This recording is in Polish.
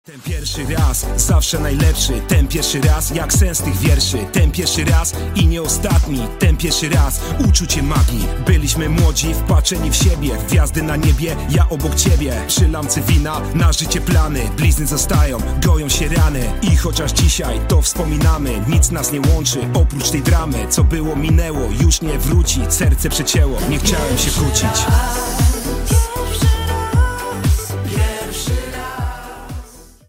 Ten pierwszy raz, zawsze najlepszy. Ten pierwszy raz, jak sens tych wierszy. Ten pierwszy raz i nie ostatni. Ten pierwszy raz, uczucie magii. Byliśmy młodzi, wpatrzeni w siebie. Gwiazdy na niebie, ja obok ciebie. Przy lampce wina, na życie plany. Blizny zostają, goją się rany. I chociaż dzisiaj to wspominamy, nic nas nie łączy, oprócz tej dramy. Co było, minęło, już nie wróci. Serce przecięło, nie chciałem się kłócić.